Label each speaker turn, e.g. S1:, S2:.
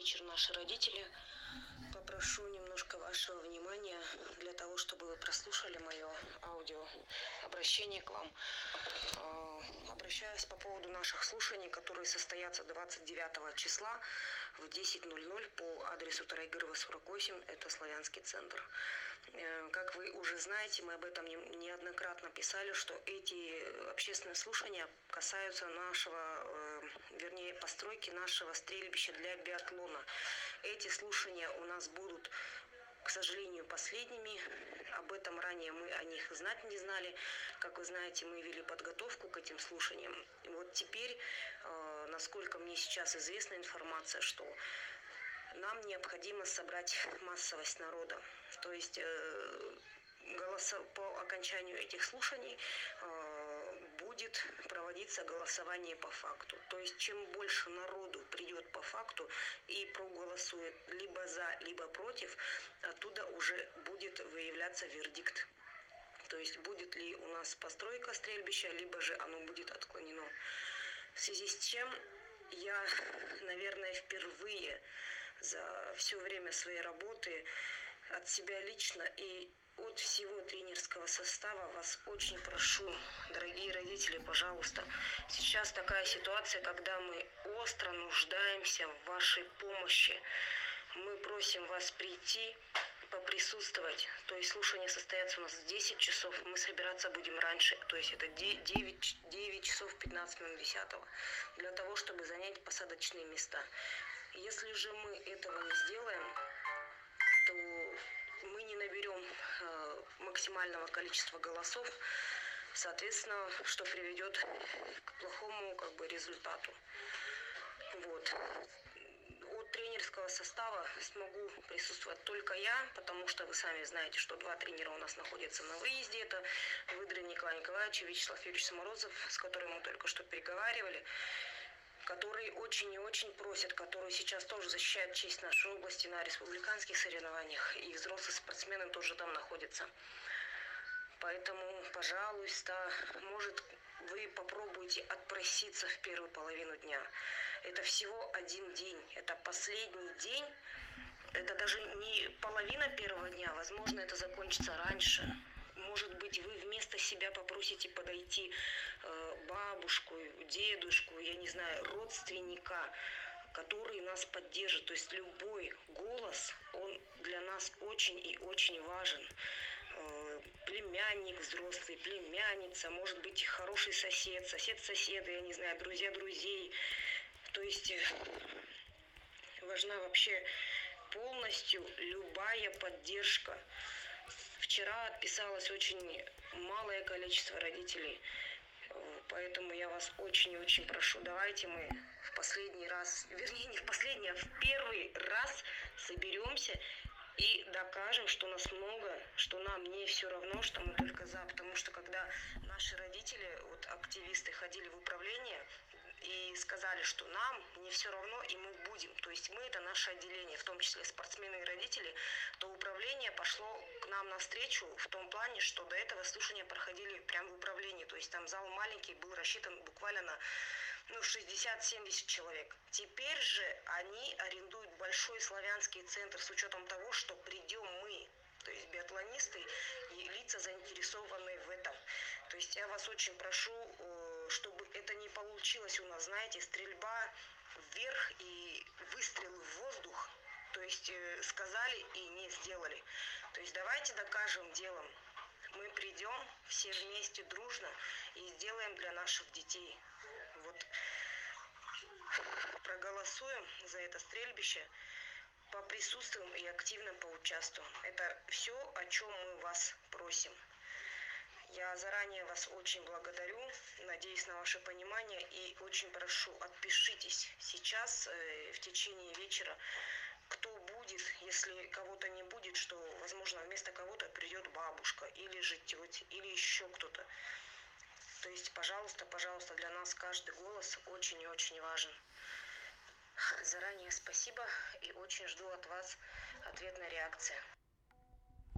S1: вечер, наши родители. Попрошу немножко вашего внимания для того, чтобы вы прослушали мое аудиообращение к вам. Обращаюсь по поводу наших слушаний, которые состоятся 29 числа в 10:00 по адресу Тарайгырова, 48, это Славянский центр. Как вы уже знаете, мы об этом неоднократно писали, что эти общественные слушания касаются постройки нашего стрельбища для биатлона. Эти слушания у нас будут, к сожалению, последними. Об этом ранее мы о них знать не знали. Как вы знаете, мы вели подготовку к этим слушаниям. И вот теперь, насколько мне сейчас известна информация, что нам необходимо собрать массовость народа. То есть по окончанию этих слушаний будет проводиться голосование по факту. То есть чем больше народу придет по факту и проголосует либо за, либо против, оттуда уже будет выявляться вердикт. То есть будет ли у нас постройка стрельбища, либо же оно будет отклонено. В связи с чем я, наверное, впервые за все время своей работы от себя лично и от всего тренерского состава вас очень прошу, дорогие родители, пожалуйста. Сейчас такая ситуация, когда мы остро нуждаемся в вашей помощи. Мы просим вас прийти, поприсутствовать. То есть слушание состоится у нас в 10 часов, мы собираться будем раньше. То есть это 9 часов 15 минут 10, для того, чтобы занять посадочные места. Если же мы этого не сделаем, то мы не наберем максимального количества голосов, соответственно, что приведет к плохому результату. Вот. От тренерского состава смогу присутствовать только я, потому что вы сами знаете, что 2 тренера у нас находятся на выезде. Это Выдрин Николай Николаевич и Вячеслав Юрьевич Самородцев, с которыми мы только что переговаривали, которые очень и очень просят, которые сейчас тоже защищают честь нашей области на республиканских соревнованиях, и взрослые спортсмены тоже там находятся. Поэтому, пожалуйста, может, вы попробуйте отпроситься в первую половину дня. Это всего один день, это последний день, это даже не половина первого дня, возможно, это закончится раньше. Может быть, вы вместо себя попросите подойти бабушку, дедушку, я не знаю, родственника, который нас поддержит. То есть любой голос, он для нас очень и очень важен. Племянник взрослый, племянница, может быть, хороший сосед, сосед соседа, я не знаю, друзья друзей. То есть важна вообще полностью любая поддержка. Вчера отписалось очень малое количество родителей, поэтому я вас очень и очень прошу, давайте мы в последний раз, вернее не в последний, а в первый раз соберемся и докажем, что нас много, что нам не все равно, что мы только за. Потому что когда наши родители, активисты, ходили в управление и сказали, что нам не все равно и мы будем, то есть мы — это наше отделение, в том числе спортсмены и родители, то управление пошло к нам навстречу в том плане, что до этого слушания проходили прямо в управлении, то есть там зал маленький, был рассчитан буквально на 60-70 человек. Теперь же они арендуют большой славянский центр с учетом того, что придем мы, то есть биатлонисты и лица, заинтересованные в этом. То есть я вас очень прошу, чтобы это не получилось у нас, знаете, стрельба вверх и выстрелы в воздух. То есть сказали и не сделали. То есть давайте докажем делом. Мы придем все вместе дружно и сделаем для наших детей. Проголосуем за это стрельбище, поприсутствуем и активно поучаствуем. Это все, о чем мы вас просим. Я заранее вас очень благодарю, надеюсь на ваше понимание и очень прошу, отпишитесь сейчас в течение вечера, кто будет, если кого-то не будет, что, возможно, вместо кого-то придет бабушка или же тетя, или еще кто-то. То есть, пожалуйста, пожалуйста, для нас каждый голос очень и очень важен. Заранее спасибо и очень жду от вас ответной реакции.